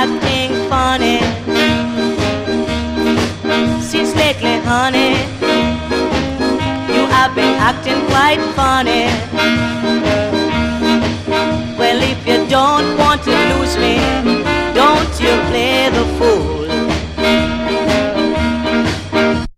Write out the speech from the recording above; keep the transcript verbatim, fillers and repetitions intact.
acting funny. Since lately, honey, you have been acting quite funny. Well, if you don't want to lose me,